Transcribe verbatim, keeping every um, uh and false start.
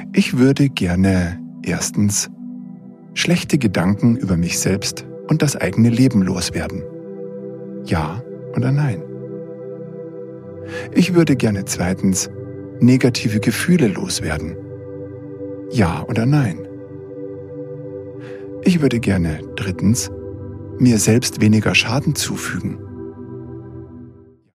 Ich würde gerne erstens schlechte Gedanken über mich selbst und das eigene Leben loswerden. Ja oder nein? Ich würde gerne zweitens negative Gefühle loswerden. Ja oder nein? Ich würde gerne drittens mir selbst weniger Schaden zufügen.